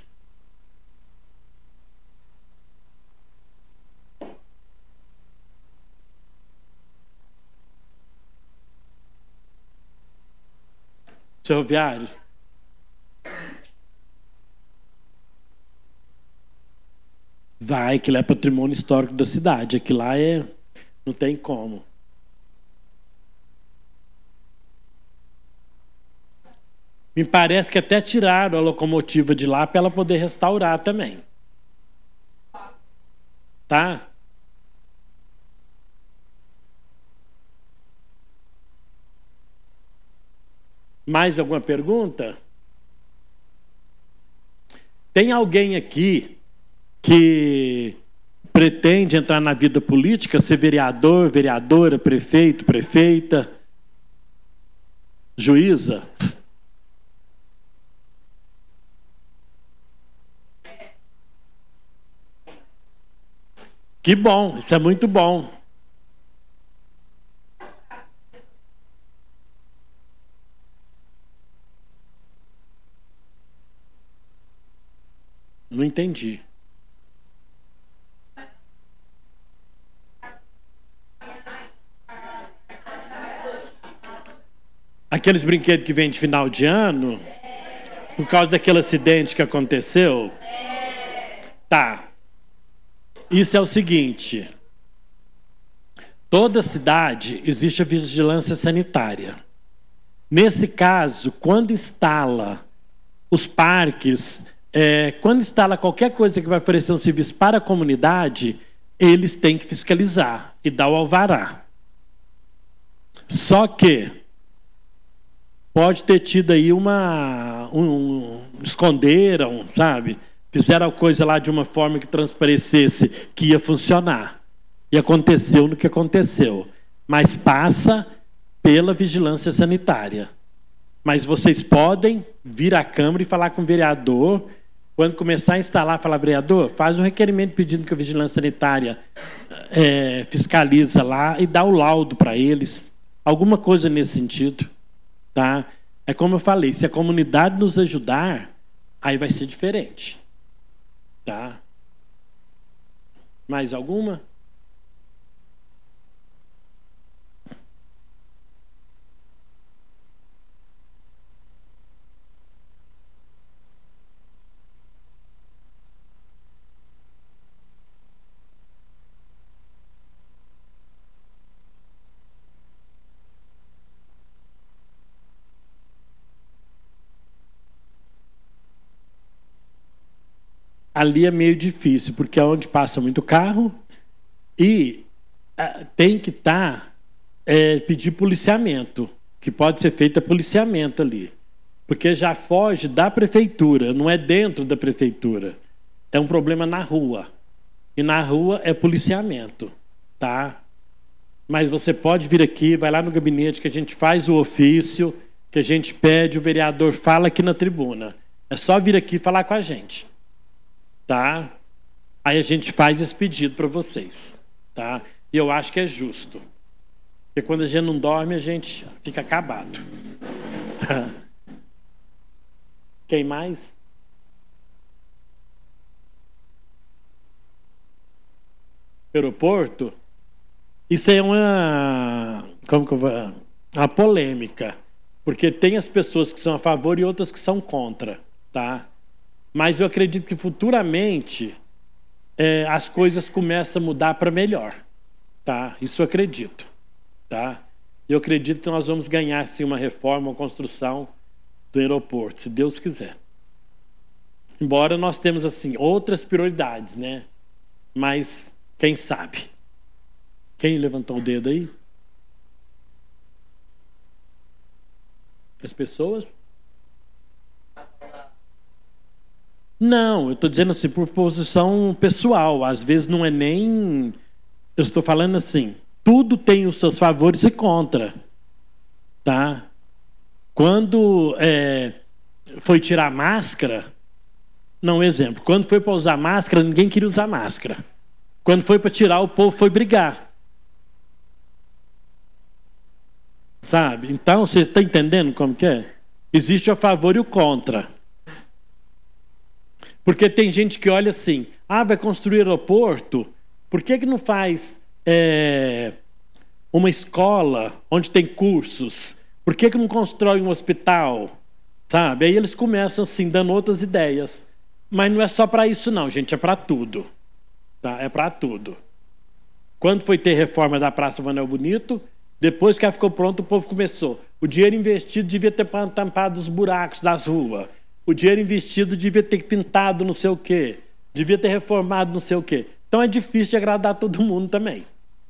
Ferroviários? Vai, que lá é patrimônio histórico da cidade. Aqui lá não tem como. Me parece que até tiraram a locomotiva de lá para ela poder restaurar também. Tá? Mais alguma pergunta? Tem alguém aqui que pretende entrar na vida política, ser vereador, vereadora, prefeito, prefeita, juíza? Que bom, isso é muito bom. Não entendi. Aqueles brinquedos que vêm de final de ano, por causa daquele acidente que aconteceu? Tá. Isso é o seguinte. Toda cidade existe a vigilância sanitária. Nesse caso, quando instala os parques, quando instala qualquer coisa que vai oferecer um serviço para a comunidade, eles têm que fiscalizar e dar o alvará. Só que pode ter tido aí esconderam, sabe? Fizeram a coisa lá de uma forma que transparecesse que ia funcionar. E aconteceu no que aconteceu. Mas passa pela vigilância sanitária. Mas vocês podem vir à Câmara e falar com o vereador. Quando começar a instalar, falar, vereador, faz um requerimento pedindo que a vigilância sanitária fiscaliza lá e dá o laudo para eles. Alguma coisa nesse sentido. Tá? É como eu falei, se a comunidade nos ajudar, aí vai ser diferente. Tá? Mais alguma? Ali é meio difícil, porque é onde passa muito carro e tem que pedir policiamento, que pode ser feito policiamento ali, porque já foge da prefeitura, não é dentro da prefeitura. É um problema na rua. E na rua é policiamento, tá? Mas você pode vir aqui, vai lá no gabinete que a gente faz o ofício, que a gente pede, o vereador fala aqui na tribuna. É só vir aqui falar com a gente. Tá? Aí a gente faz esse pedido para vocês. Tá? E eu acho que é justo. Porque quando a gente não dorme, a gente fica acabado. Quem mais? Aeroporto? Isso é uma polêmica. Porque tem as pessoas que são a favor e outras que são contra. Tá? Mas eu acredito que futuramente as coisas começam a mudar para melhor. Tá? Isso eu acredito. Tá? Eu acredito que nós vamos ganhar sim uma reforma, uma construção do aeroporto, se Deus quiser. Embora nós temos assim outras prioridades, né? Mas quem sabe? Quem levantou o dedo aí? As pessoas? Não, eu estou dizendo assim por posição pessoal. Às vezes não é nem... Eu estou falando assim, tudo tem os seus favores e contra. Tá? Quando foi tirar a máscara... Não, exemplo. Quando foi para usar máscara, ninguém queria usar máscara. Quando foi para tirar, o povo foi brigar. Sabe? Então, você está entendendo como que é? Existe o favor e o contra. Porque tem gente que olha assim, vai construir aeroporto, por que não faz uma escola onde tem cursos? Por que não constrói um hospital? Sabe? Aí eles começam assim, dando outras ideias. Mas não é só para isso não, gente, é para tudo. Tá? É para tudo. Quando foi ter reforma da Praça Manuel Bonito, depois que ela ficou pronta, o povo começou. O dinheiro investido devia ter tampado os buracos das ruas. O dinheiro investido devia ter pintado não sei o quê. Devia ter reformado não sei o quê. Então é difícil de agradar todo mundo também.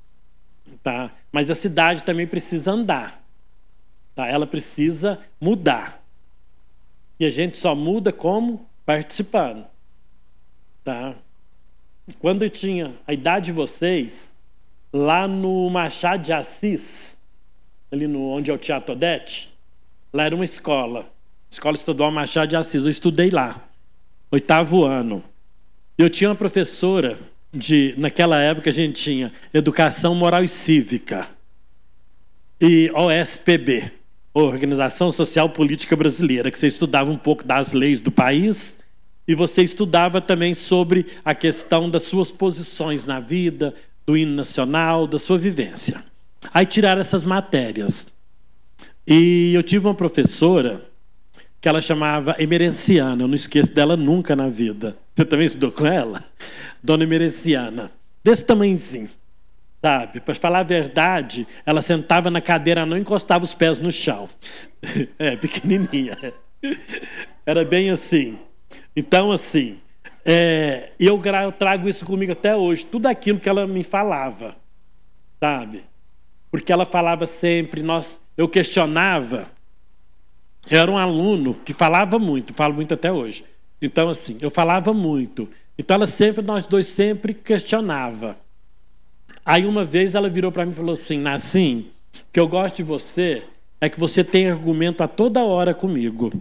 Tá? Mas a cidade também precisa andar. Tá? Ela precisa mudar. E a gente só muda como? Participando. Tá? Quando eu tinha a idade de vocês, lá no Machado de Assis, ali onde é o Teatro Odete, lá era uma escola estadual Machado de Assis. Eu estudei lá, 8º ano. Eu tinha uma professora, naquela época a gente tinha Educação Moral e Cívica, e OSPB, Organização Social Política Brasileira, que você estudava um pouco das leis do país, e você estudava também sobre a questão das suas posições na vida, do hino nacional, da sua vivência. Aí tiraram essas matérias. E eu tive uma professora que ela chamava Emerenciana, eu não esqueço dela nunca na vida. Você também estudou com ela? Dona Emerenciana, desse tamanhozinho, sabe? Para falar a verdade, ela sentava na cadeira, não encostava os pés no chão. Pequenininha. Era bem assim. Então, assim, eu trago isso comigo até hoje, tudo aquilo que ela me falava, sabe? Porque ela falava sempre, eu questionava, eu era um aluno que falava muito, falo muito até hoje. Então, assim, eu falava muito. Então, nós dois sempre questionava. Aí, uma vez, ela virou para mim e falou assim, Nassim, o que eu gosto de você é que você tem argumento a toda hora comigo.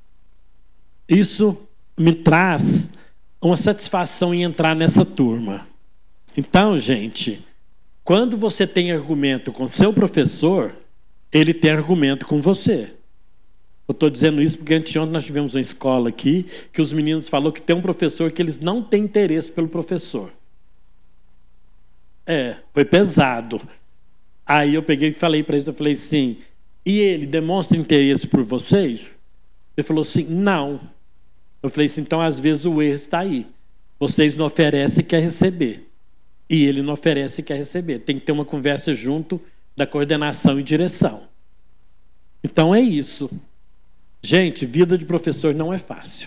Isso me traz uma satisfação em entrar nessa turma. Então, gente, quando você tem argumento com seu professor, ele tem argumento com você. Eu estou dizendo isso porque anteontem nós tivemos uma escola aqui que os meninos falaram que tem um professor que eles não têm interesse pelo professor. Foi pesado. Aí eu peguei e falei para eles, eu falei assim, e ele demonstra interesse por vocês? Ele falou assim, não. Eu falei assim, então às vezes o erro está aí. Vocês não oferecem e quer receber. E ele não oferece e quer receber. Tem que ter uma conversa junto da coordenação e direção. Então é isso. Gente, vida de professor não é fácil.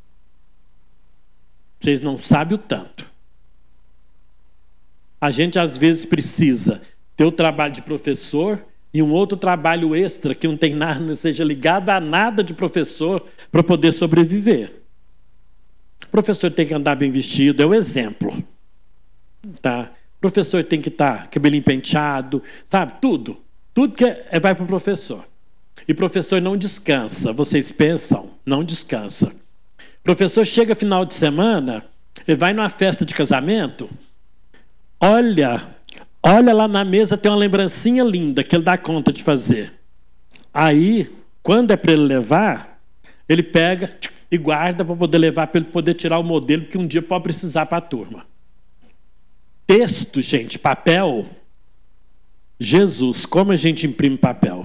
Vocês não sabem o tanto. A gente às vezes precisa ter o trabalho de professor e um outro trabalho extra que não tem nada, não seja ligado a nada de professor para poder sobreviver. O professor tem que andar bem vestido, é o exemplo. Tá? O professor tem que estar cabelinho penteado, sabe? Tudo que vai para o professor. E professor não descansa, vocês pensam? Não descansa. Professor chega final de semana, ele vai numa festa de casamento, olha lá na mesa tem uma lembrancinha linda que ele dá conta de fazer. Aí, quando é para ele levar, ele pega e guarda para poder levar, para ele poder tirar o modelo que um dia pode precisar para a turma. Texto, gente, papel. Jesus, como a gente imprime papel?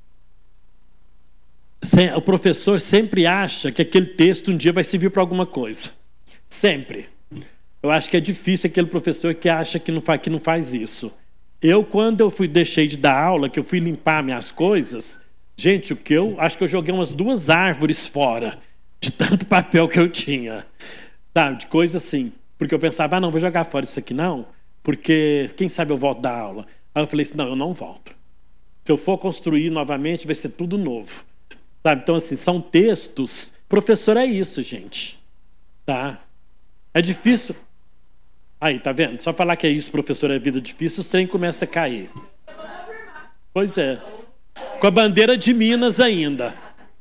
O professor sempre acha que aquele texto um dia vai servir para alguma coisa. Sempre. Eu acho que é difícil aquele professor que acha que não faz isso. Quando eu deixei de dar aula, que eu fui limpar minhas coisas, gente, acho que eu joguei umas 2 árvores fora, de tanto papel que eu tinha. Sabe, de coisa assim. Porque eu pensava, não, vou jogar fora isso aqui não, porque quem sabe eu volto da aula. Aí eu falei assim, não, eu não volto. Se eu for construir novamente, vai ser tudo novo. Sabe? Então, assim, são textos. Professor é isso, gente. Tá? É difícil. Aí, tá vendo? Só falar que é isso, professor, é vida difícil, os trem começa a cair. Pois é. Com a bandeira de Minas ainda.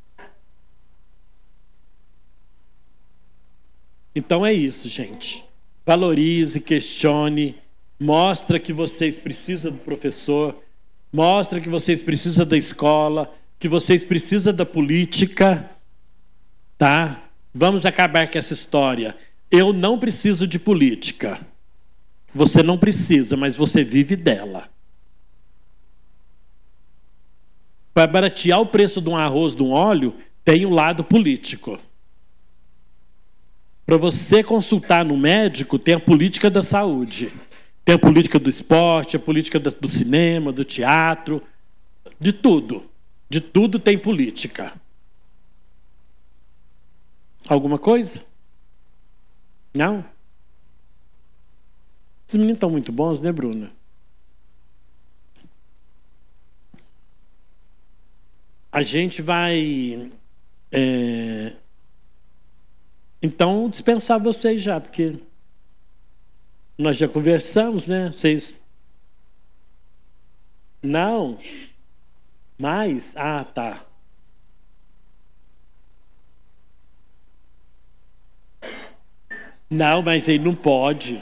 Então é isso, gente. Valorize, questione, mostra que vocês precisam do professor, mostra que vocês precisam da escola, que vocês precisam da política, tá? Vamos acabar com essa história. Eu não preciso de política. Você não precisa, mas você vive dela. Para baratear o preço de um arroz, de um óleo, tem um lado político. Para você consultar no médico, tem a política da saúde. Tem a política do esporte, a política do cinema, do teatro, de tudo. De tudo tem política. Alguma coisa? Não? Esses meninos estão muito bons, né, Bruna? A gente vai... Então, dispensar vocês já, porque nós já conversamos, né? Vocês... Não? Mais? Ah, tá. Não, mas aí não pode.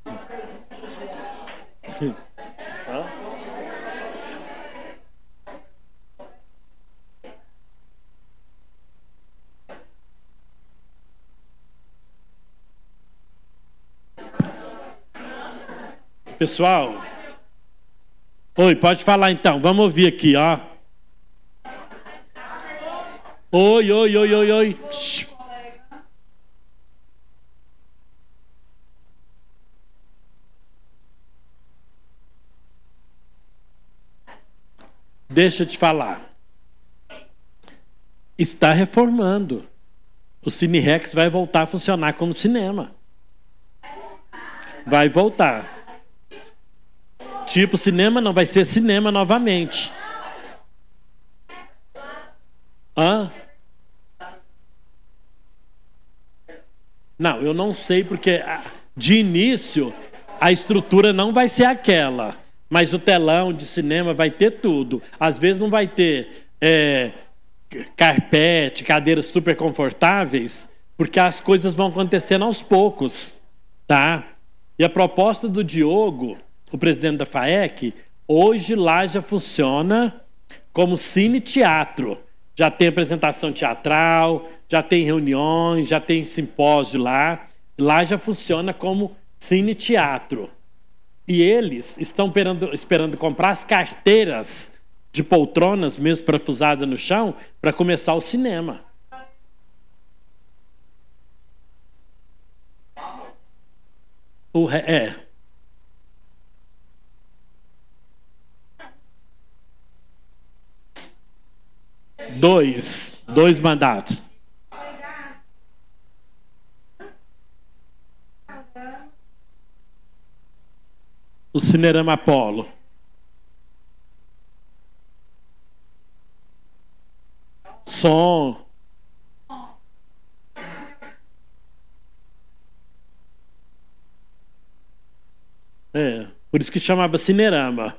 Pessoal, oi, pode falar então, vamos ouvir aqui, ó. Oi, oi, oi, oi, oi. Shhh. Deixa eu te falar. Está reformando. O Cine Rex vai voltar a funcionar como cinema. Vai voltar. Tipo, cinema não vai ser cinema novamente. Hã? Não, eu não sei porque de início a estrutura não vai ser aquela, mas o telão de cinema vai ter tudo. Às vezes não vai ter carpete, cadeiras super confortáveis, porque as coisas vão acontecendo aos poucos, tá? E a proposta do Diogo, o presidente da FAEC, hoje lá já funciona como cine-teatro. Já tem apresentação teatral, já tem reuniões, já tem simpósio lá. Lá já funciona como cine-teatro. E eles estão esperando comprar as carteiras de poltronas, mesmo parafusadas no chão, para começar o cinema. Dois mandatos. O Cinerama Apolo. Som. Por isso que chamava Cinerama.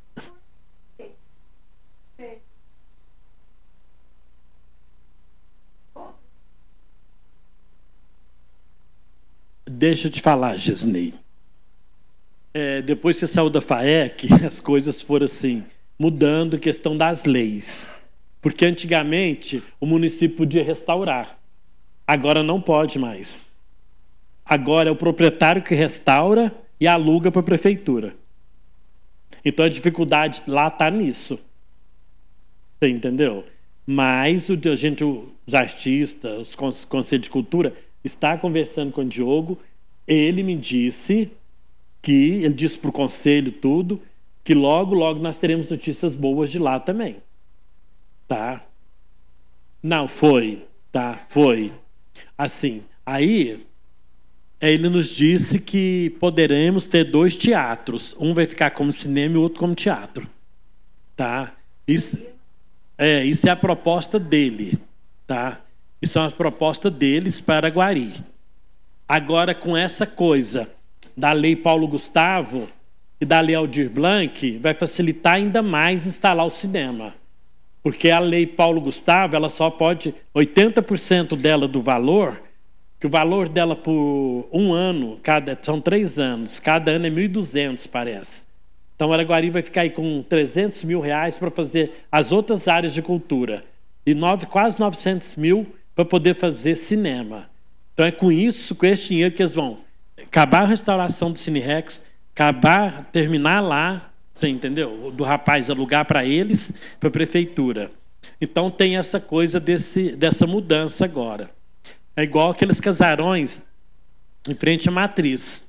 Deixa eu te falar, Gisney. Depois que você saiu da FAEC, as coisas foram assim, mudando a questão das leis. Porque antigamente o município podia restaurar. Agora não pode mais. Agora é o proprietário que restaura e aluga para a prefeitura. Então a dificuldade lá está nisso. Você entendeu? Mas os artistas, os conselhos de cultura, está conversando com o Diogo. Ele me disse ele disse para o conselho tudo, que logo, logo nós teremos notícias boas de lá também. Tá? Não, foi. Tá, foi. Assim, aí ele nos disse que poderemos ter 2 teatros. Um vai ficar como cinema e o outro como teatro. Tá? Isso é a proposta dele. Tá? Isso é uma proposta deles para Guari. Agora, com essa coisa da Lei Paulo Gustavo e da Lei Aldir Blanc, vai facilitar ainda mais instalar o cinema. Porque a Lei Paulo Gustavo, ela só pode... 80% dela do valor, que o valor dela por um ano, são 3 anos, cada ano é 1.200, parece. Então, Araguari vai ficar aí com 300 mil reais para fazer as outras áreas de cultura. E quase 900 mil para poder fazer cinema. Então, é com isso, com esse dinheiro, que eles vão acabar a restauração do Cine Rex, terminar lá, você entendeu? Do rapaz alugar para eles, para a prefeitura. Então, tem essa coisa dessa mudança agora. É igual aqueles casarões em frente à matriz,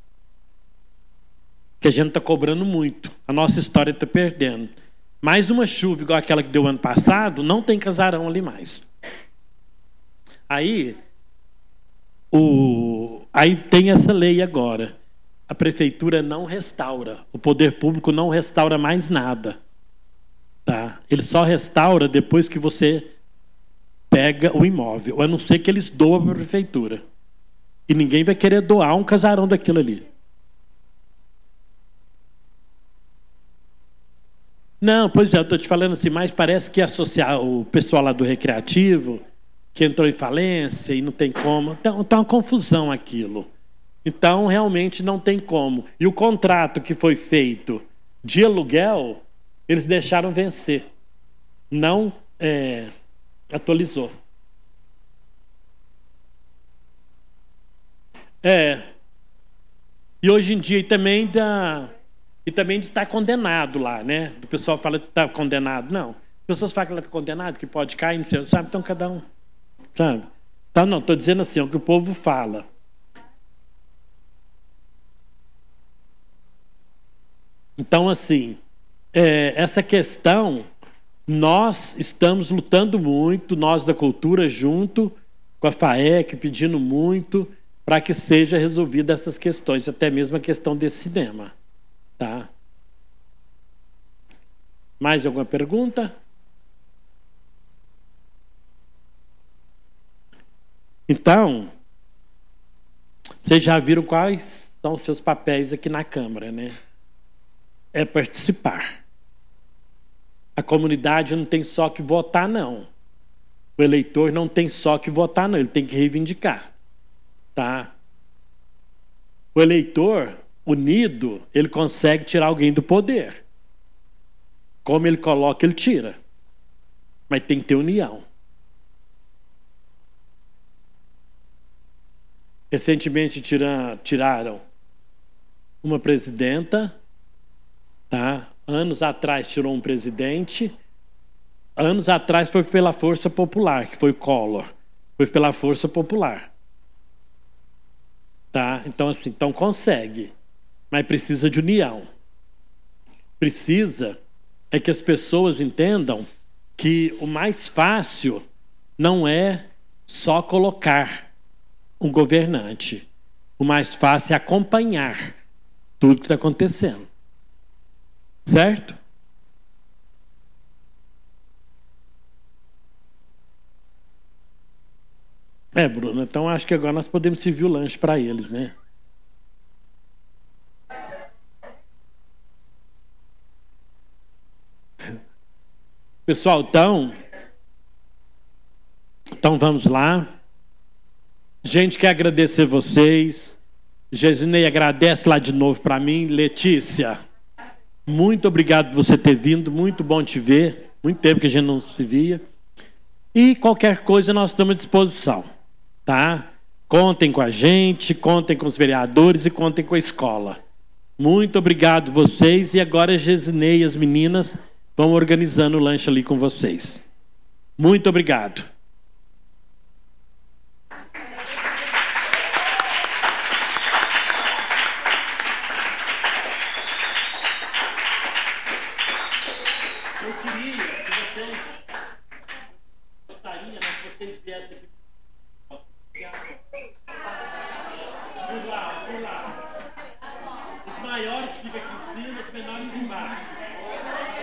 que a gente está cobrando muito. A nossa história está perdendo. Mais uma chuva igual aquela que deu ano passado, não tem casarão ali mais. Aí tem essa lei agora. A prefeitura não restaura. O poder público não restaura mais nada. Tá? Ele só restaura depois que você pega o imóvel. A não ser que eles doam para a prefeitura. E ninguém vai querer doar um casarão daquilo ali. Não, pois é, eu estou te falando assim, mas parece que o pessoal lá do recreativo, que entrou em falência e não tem como. Então, tá uma confusão aquilo. Então, realmente não tem como. E o contrato que foi feito de aluguel, eles deixaram vencer. Não atualizou. E hoje em dia também de estar condenado lá, né? O pessoal fala que está condenado. Não. As pessoas falam que ela está condenado, que pode cair, não sei, sabe? Então, cada um. Sabe? Então, não, estou dizendo assim, é o que o povo fala. Então, assim, essa questão, nós estamos lutando muito, nós da cultura, junto com a FAEC, pedindo muito para que seja resolvida essas questões, até mesmo a questão desse cinema. Tá? Mais alguma pergunta? Então, vocês já viram quais são os seus papéis aqui na Câmara, né? É participar. A comunidade não tem só que votar, não. O eleitor não tem só que votar, não. Ele tem que reivindicar. Tá? O eleitor unido, ele consegue tirar alguém do poder. Como ele coloca, ele tira. Mas tem que ter união. Recentemente tiraram uma presidenta, tá? Anos atrás tirou um presidente. Anos atrás foi pela Força Popular, que foi o Collor. Foi pela Força Popular. Tá? Então, assim, então consegue. Mas precisa de união. Precisa que as pessoas entendam que o mais fácil não é só colocar um governante. O mais fácil é acompanhar tudo que está acontecendo. Certo? Bruno, então acho que agora nós podemos servir o lanche para eles, né? Pessoal, então vamos lá. Gente, quer agradecer vocês. Gesinei agradece lá de novo para mim. Letícia, muito obrigado por você ter vindo. Muito bom te ver. Muito tempo que a gente não se via. E qualquer coisa nós estamos à disposição. Tá? Contem com a gente, contem com os vereadores e contem com a escola. Muito obrigado vocês. E agora a Gesinei e as meninas vão organizando o lanche ali com vocês. Muito obrigado. vocês, gostaria, né, que vocês viessem aqui. Por lá. Os maiores ficam aqui em cima, os menores embaixo.